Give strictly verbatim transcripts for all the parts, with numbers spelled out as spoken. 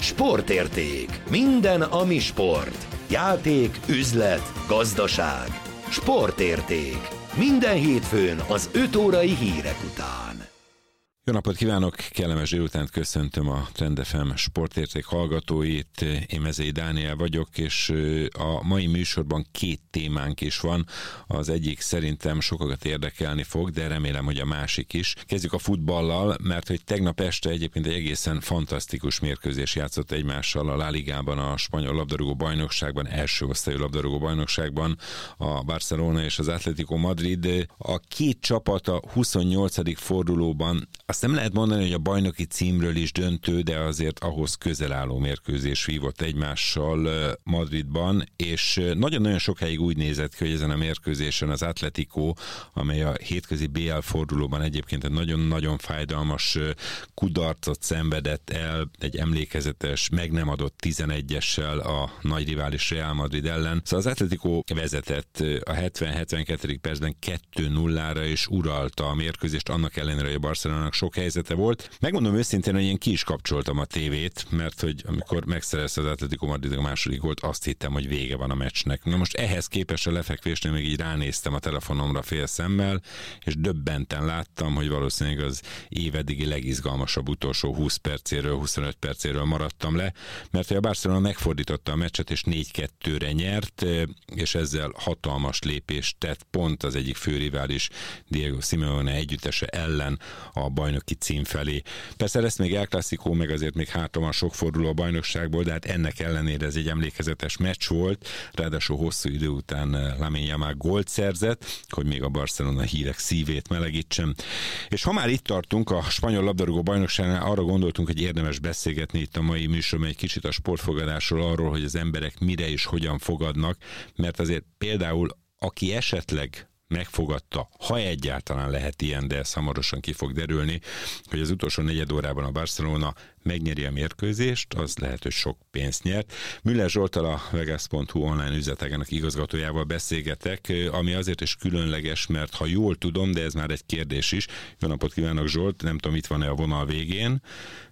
Sportérték. Minden, ami sport. Játék, üzlet, gazdaság. Sportérték. Minden hétfőn az öt órai hírek után. Jó napot kívánok, kellemes délutánt, köszöntöm a Trend ef em Sportérték hallgatóit. Én Mezei Dániel vagyok, és a mai műsorban két témánk is van. Az egyik szerintem sokakat érdekelni fog, de remélem, hogy a másik is. Kezdjük a futballal, mert hogy tegnap este egyébként egy egészen fantasztikus mérkőzés játszott egymással a La Ligában, a spanyol labdarúgó bajnokságban, első osztályú labdarúgó bajnokságban a Barcelona és az Atlético Madrid. A két csapat a huszonnyolcadik fordulóban, azt nem lehet mondani, hogy a bajnoki címről is döntő, de azért ahhoz közel álló mérkőzés vívott egymással Madridban, és nagyon-nagyon sokáig úgy nézett ki, hogy ezen a mérkőzésen az Atlético, amely a hétközi bé el fordulóban egyébként egy nagyon-nagyon fájdalmas kudarcot szenvedett el, egy emlékezetes, meg nem adott tizenegyessel a nagy rivális Real Madrid ellen. Szóval az Atlético vezetett a hetven-hetvenkettedik percben kettő nullára, és uralta a mérkőzést, annak ellenére, hogy a Barcelonának sok helyzete volt. Megmondom őszintén, hogy én ki is kapcsoltam a tévét, mert hogy amikor megszerezte az Atlético Madrid a második volt, azt hittem, hogy vége van a meccsnek. Na most ehhez képest a lefekvésnél még így ránéztem a telefonomra fél szemmel, és döbbenten láttam, hogy valószínűleg az év eddigi legizgalmasabb utolsó húsz percéről, huszonöt percéről maradtam le, mert hogy a Barcelona megfordította a meccset, és négy kettőre nyert, és ezzel hatalmas lépést tett pont az egyik főrivális Diego Simeone együttese ellen a bajnoki cím felé. Persze lesz még El Clásico, meg azért még hátra van sok forduló a bajnokságból, de hát ennek ellenére ez egy emlékezetes meccs volt, ráadásul hosszú idő után Lamine Yamal gólt szerzett, hogy még a Barcelona hírek szívét melegítsem. És ha már itt tartunk a spanyol labdarúgó bajnokságnál, arra gondoltunk, hogy érdemes beszélgetni itt a mai műsorban egy kicsit a sportfogadásról, arról, hogy az emberek mire és hogyan fogadnak, mert azért például aki esetleg megfogadta, ha egyáltalán lehet ilyen, de ez hamarosan ki fog derülni, hogy az utolsó negyed órában a Barcelona megnyeri a mérkőzést, az lehet, hogy sok pénzt nyert. Müller Zsolttal, a Vegas pont hu online üzletágának igazgatójával beszélgetek, ami azért is különleges, mert ha jól tudom, de ez már egy kérdés is. Jó napot kívánok, Zsolt, nem tudom, itt van-e a vonal végén.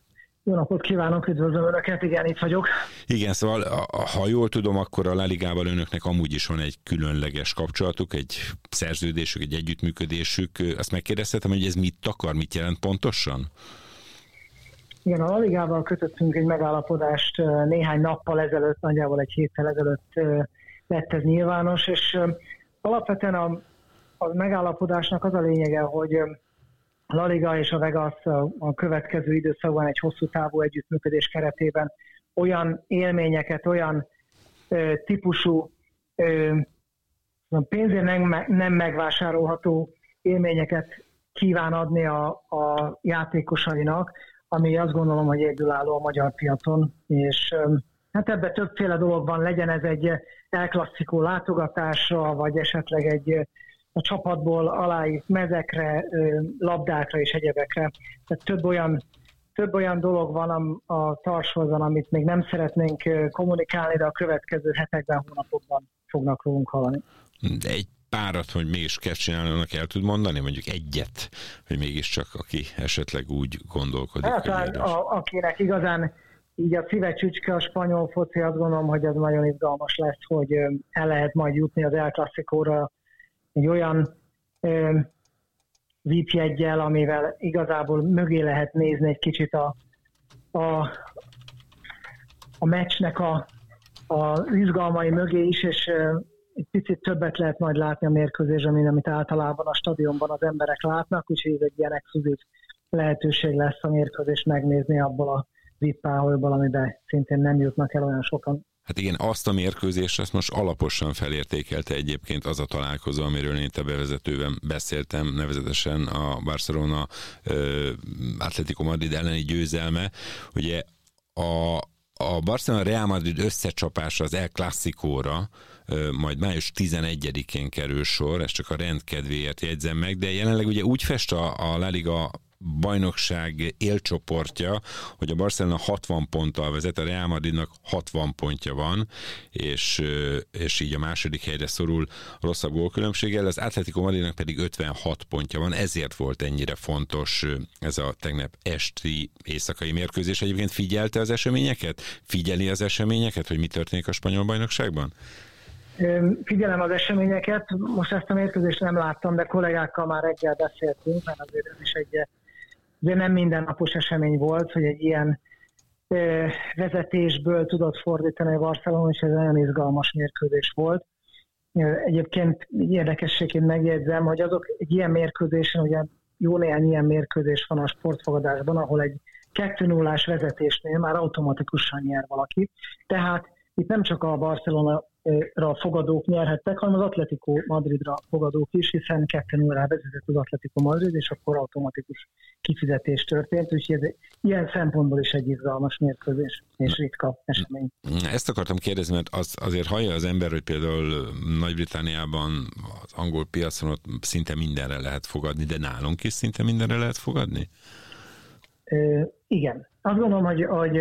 Jó napot kívánok, üdvözlöm Önöket, igen, itt vagyok. Igen, szóval ha jól tudom, akkor a La Ligával Önöknek amúgy is van egy különleges kapcsolatuk, egy szerződésük, egy együttműködésük. Azt megkérdezhetem, hogy ez mit akar, mit jelent pontosan? Igen, a La Ligával kötöttünk egy megállapodást néhány nappal ezelőtt, nagyjából egy héttel ezelőtt lett ez nyilvános, és alapvetően a, a megállapodásnak az a lényege, hogy a La Liga és a Vegas a következő időszakban egy hosszú távú együttműködés keretében olyan élményeket, olyan ö, típusú ö, pénzért nem, nem megvásárolható élményeket kíván adni a, a játékosainak, ami azt gondolom, hogy egyedülálló a magyar piacon, és ö, hát ebben többféle dolog van, legyen ez egy El Clásico látogatásra, vagy esetleg egy a csapatból aláírt mezekre, labdákra és egyebekre. Tehát több olyan, több olyan dolog van a, a tarsolyban, amit még nem szeretnénk kommunikálni, de a következő hetekben, hónapokban fognak rólunk hallani. De egy párat, hogy mégis kell csinálni, el tud mondani? Mondjuk egyet, hogy mégiscsak aki esetleg úgy gondolkodik. Hát, hogy a, akinek igazán így a szíve csücske a spanyol foci, azt gondolom, hogy ez nagyon izgalmas lesz, hogy el lehet majd jutni az El Clásicóra egy olyan ö, vé pé egyel, amivel igazából mögé lehet nézni egy kicsit a, a, a meccsnek a, a izgalmai mögé is, és ö, egy picit többet lehet majd látni a mérkőzésben, mint amit általában a stadionban az emberek látnak, úgyhogy ez egy ilyen exkluzív lehetőség lesz a mérkőzést megnézni abból a vé pé páholyból, amiben szintén nem jutnak el olyan sokan. Hát igen, azt a mérkőzést, azt most alaposan felértékelte egyébként az a találkozó, amiről én itt a bevezetőben beszéltem, nevezetesen a Barcelona uh, Atlético Madrid elleni győzelme. Ugye a, a Barcelona Real Madrid összecsapása az El Clásicóra uh, majd május tizenegyedikén kerül sor, ezt csak a rendkedvéért jegyzem meg, de jelenleg ugye úgy fest a, a La Liga bajnokság élcsoportja, hogy a Barcelona hatvan ponttal vezet, a Real Madridnak hatvan pontja van, és, és így a második helyre szorul rosszabb gólkülönbséggel, az Atlético Madridnak pedig ötvenhat pontja van, ezért volt ennyire fontos ez a tegnap esti éjszakai mérkőzés. Egyébként figyelte az eseményeket? Figyeli az eseményeket, hogy mi történik a spanyol bajnokságban? Figyelem az eseményeket, most ezt a mérkőzést nem láttam, de kollégákkal már reggel beszéltünk, mert azért ez is egy azért nem mindennapos esemény volt, hogy egy ilyen ö, vezetésből tudott fordítani a Barcelona, és ez nagyon izgalmas mérkőzés volt. Egyébként érdekességként megjegyzem, hogy azok egy ilyen mérkőzésen, ugye jó néhány ilyen mérkőzés van a sportfogadásban, ahol egy kettő nullás vezetésnél már automatikusan nyer valaki. Tehát itt nem csak a Barcelona fogadók nyerhettek, hanem az Atlético Madridra fogadók is, hiszen kettő nullára vezetett az Atlético Madrid, és akkor automatikus kifizetés történt, úgyhogy ez ilyen szempontból is egy izgalmas mérkőzés és ritka esemény. Ezt akartam kérdezni, mert az, azért hallja az ember, hogy például Nagy-Britanniában az angol piacon ott szinte mindenre lehet fogadni, de nálunk is szinte mindenre lehet fogadni? Ö, igen. Azt gondolom, hogy, hogy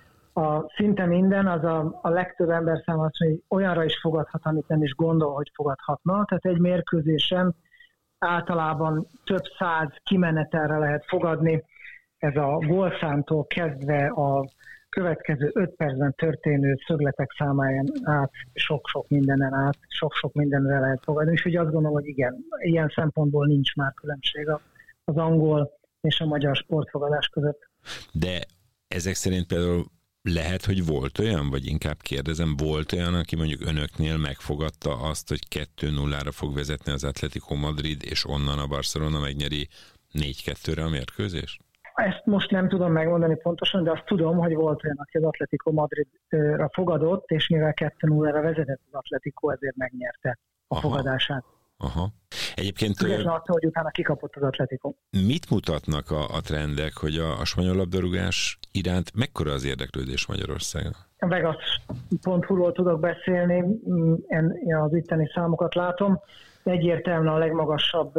a szinte minden, az a, a legtöbb ember számára hogy olyanra is fogadhat, amit nem is gondol, hogy fogadhatna. Tehát egy mérkőzésen általában több száz kimenetelre lehet fogadni. Ez a gólszámtól kezdve a következő öt percben történő szögletek számáján át, sok-sok mindenen át, sok-sok mindenre lehet fogadni. És ugye azt gondolom, hogy igen, ilyen szempontból nincs már különbség az angol és a magyar sportfogadás között. De ezek szerint például lehet, hogy volt olyan, vagy inkább kérdezem, volt olyan, aki mondjuk önöknél megfogadta azt, hogy kettő nullára fog vezetni az Atlético Madrid, és onnan a Barcelona megnyeri négy kettőre a mérkőzést? Ezt most nem tudom megmondani pontosan, de azt tudom, hogy volt olyan, aki az Atlético Madridra fogadott, és mivel kettő nullára vezetett az Atlético, ezért megnyerte a Aha. fogadását. Aha. Egyébként... Függetlenül attól, hogy utána kikapott az Atlético. Mit mutatnak a, a trendek, hogy a, a spanyol labdarúgás iránt mekkora az érdeklődés Magyarországon? A Vegas pont hu-ról tudok beszélni, én az itteni számokat látom. Egyértelműen a legmagasabb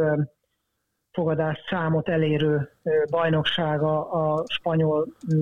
fogadás számot elérő bajnoksága a spanyol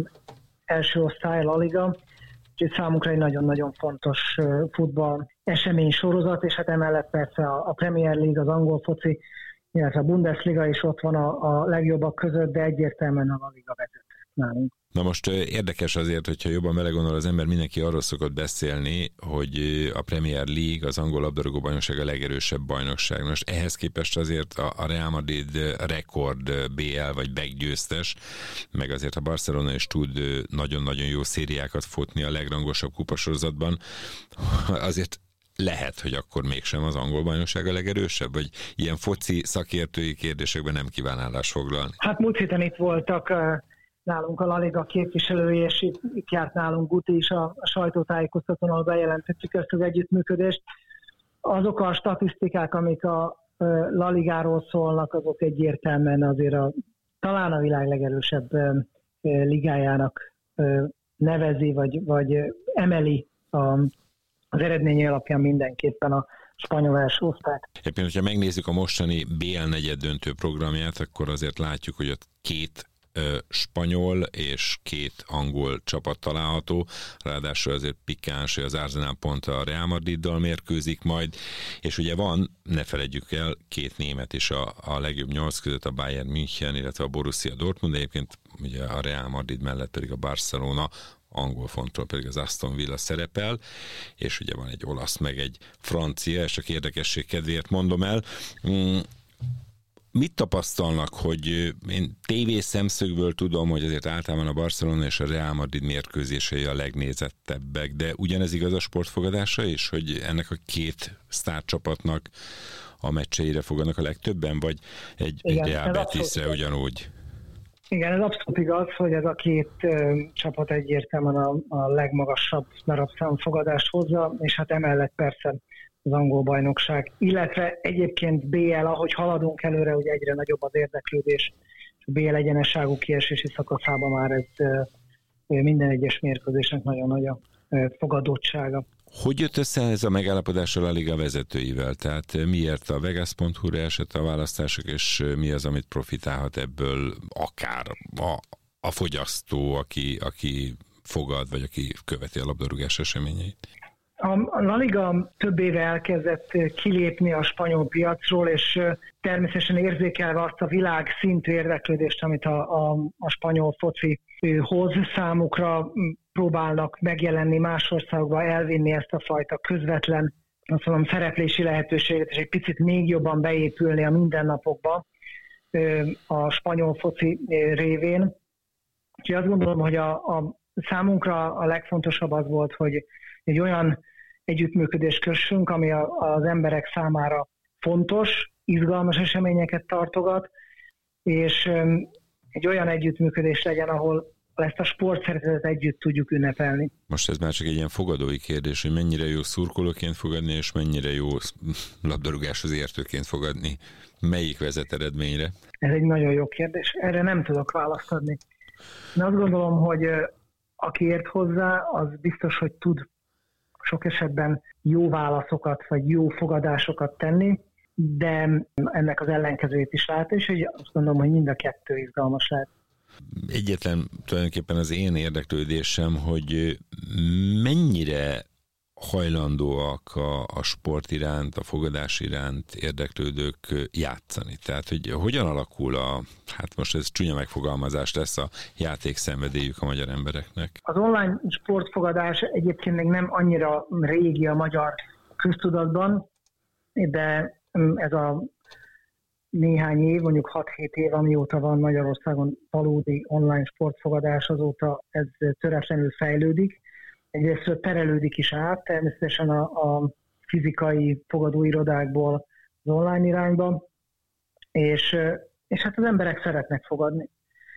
első osztály, La Liga. Úgyhogy számunkra egy nagyon-nagyon fontos futball esemény sorozat, és hát emellett persze a Premier League, az angol foci, illetve a Bundesliga is ott van a, a legjobbak között, de egyértelműen a La Liga vezet nálunk. Na most érdekes azért, hogyha jobban belegondol az ember, mindenki arról szokott beszélni, hogy a Premier League, az angol labdarúgó bajnokság a legerősebb bajnokság. Most ehhez képest azért a Real Madrid rekord bé el vagy meggyőztes, meg azért a Barcelona is tud nagyon-nagyon jó szériákat futni a legrangosabb kupasorozatban. Azért lehet, hogy akkor mégsem az angol bajnokság a legerősebb, vagy ilyen foci szakértői kérdésekben nem kíván állást foglalni? Hát múlt héten itt voltak nálunk a La Liga képviselői, és itt, itt járt nálunk Guti is a, a sajtótájékoztatón, ahol bejelentettük ezt az együttműködést. Azok a statisztikák, amik a La Ligáról szólnak, azok egyértelműen azért a, talán a világ legerősebb ligájának nevezi, vagy, vagy emeli a, az eredménye alapján mindenképpen a spanyol első osztályt. Éppen, hogyha megnézzük a mostani bé el negyeddöntő programját, akkor azért látjuk, hogy ott két spanyol és két angol csapat található, ráadásul azért pikáns, hogy az Arsenal pont a Real Madriddal mérkőzik majd, és ugye van, ne feledjük el, két német is a, a legjobb nyolc között, a Bayern München, illetve a Borussia Dortmund, de egyébként ugye a Real Madrid mellett pedig a Barcelona, angol fontról pedig az Aston Villa szerepel, és ugye van egy olasz, meg egy francia, és csak érdekesség kedvéért mondom el. Mm, Mit tapasztalnak, hogy én tévés szemszögből tudom, hogy azért általában a Barcelona és a Real Madrid mérkőzései a legnézettebbek, de ugyanez igaz a sportfogadásra is, hogy ennek a két sztárcsapatnak a meccseire fogadnak a legtöbben, vagy egy, Igen, egy Real Betisre ugyanúgy? Igen, ez abszolút igaz, hogy ez a két ö, csapat egyértelműen a, a legmagasabb darabszám fogadást hozza, és hát emellett persze az angol bajnokság, illetve egyébként bé el, ahogy haladunk előre, hogy egyre nagyobb az érdeklődés, és a bé el egyenesságú kiesési szakaszában már ez minden egyes mérkőzésnek nagyon nagy a fogadottsága. Hogy jött össze ez a megállapodás a La Liga vezetőivel? Tehát miért a Vegas pont hu-ra esett a választások, és mi az, amit profitálhat ebből akár a, a fogyasztó, aki, aki fogad, vagy aki követi a labdarúgás eseményeit? A La Liga több éve elkezdett kilépni a spanyol piacról, és természetesen érzékelve azt a világ szintű érdeklődést, amit a, a, a spanyol foci hoz, számukra próbálnak megjelenni más országokba, elvinni ezt a fajta közvetlen, azt mondom, szereplési lehetőséget, és egy picit még jobban beépülni a mindennapokba a spanyol foci révén. Úgyhogy azt gondolom, hogy a, a számunkra a legfontosabb az volt, hogy egy olyan együttműködést kössünk, ami a, az emberek számára fontos, izgalmas eseményeket tartogat, és egy olyan együttműködés legyen, ahol ezt a sportszervezetet együtt tudjuk ünnepelni. Most ez már csak egy ilyen fogadói kérdés, hogy mennyire jó szurkolóként fogadni, és mennyire jó labdarúgáshoz értőként fogadni. Melyik vezet eredményre? Ez egy nagyon jó kérdés. Erre nem tudok választ adni. Én azt gondolom, hogy aki ért hozzá, az biztos, hogy tud sok esetben jó válaszokat, vagy jó fogadásokat tenni, de ennek az ellenkezőjét is lát, és azt gondolom, hogy mind a kettő izgalmas lehet. Egyetlen tulajdonképpen az én érdeklődésem, hogy mennyire hajlandóak a, a sport iránt, a fogadás iránt érdeklődők játszani. Tehát, hogy hogyan alakul a, hát most ez csúnya megfogalmazás lesz, a játékszenvedélyük a magyar embereknek? Az online sportfogadás egyébként még nem annyira régi a magyar köztudatban, de ez a néhány év, mondjuk hat-hét év, amióta van Magyarországon valódi online sportfogadás, azóta ez töretlenül fejlődik. Egyrészt terelődik is át, természetesen a, a fizikai fogadóirodákból az online irányba, és, és hát az emberek szeretnek fogadni.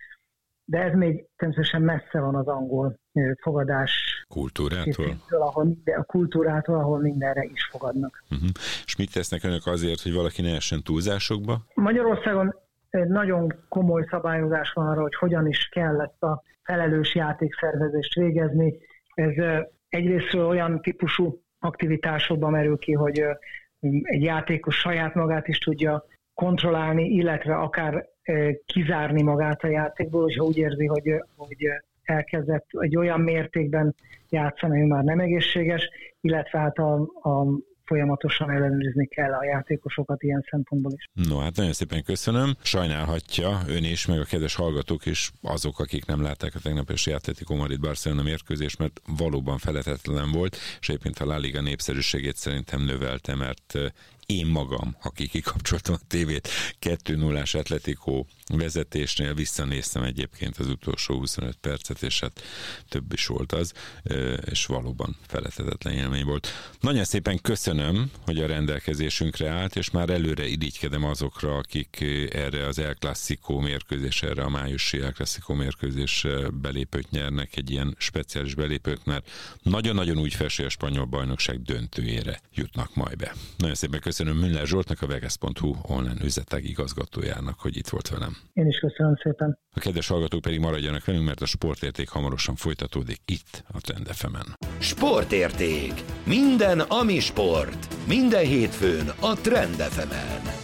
De ez még természetesen messze van az angol fogadás kultúrától, ahol minden, a kultúrától, ahol mindenre is fogadnak. Uh-huh. És mit tesznek önök azért, hogy valaki ne essen túlzásokba? Magyarországon nagyon komoly szabályozás van arra, hogy hogyan is kell ezt a felelős játékszervezést végezni. Ez egyrésztről olyan típusú aktivitásokba merül ki, hogy egy játékos saját magát is tudja kontrollálni, illetve akár kizárni magát a játékból, hogyha úgy érzi, hogy, hogy elkezdett egy olyan mértékben játszani, hogy már nem egészséges, illetve hát a, a folyamatosan ellenőrizni kell a játékosokat ilyen szempontból is. No, hát nagyon szépen köszönöm. Sajnálhatja ön is, meg a kedves hallgatók is, azok, akik nem látták a tegnap esti Atletico Madrid-Barcelona mérkőzést, mert valóban felhetetlen volt, és egyébként a La Liga népszerűségét szerintem növelte, mert én magam, aki kikapcsoltam a tévét, kettő nullás Atletico vezetésnél visszanéztem egyébként az utolsó huszonöt percet, és hát több is volt az, és valóban felhetetlen élmény volt. Nagyon szépen köszönöm, hogy a rendelkezésünkre állt, és már előre irigykedem azokra, akik erre az El Clásico mérkőzés, erre a májusi El Clásico mérkőzés belépőt nyernek, egy ilyen speciális belépőt, mert nagyon-nagyon úgy felső a spanyol bajnokság döntőjére jutnak majd be. Nagyon szépen köszönöm Müller Zsoltnak, a Vegas pont hu online üzletág igazgatójának, hogy itt volt velem. Én is köszönöm szépen. A kedves hallgatók pedig maradjanak velünk, mert a sportérték hamarosan folytatódik itt a Trend ef emen. Sportérték. Minden, ami sport. Minden hétfőn a Trend ef emen.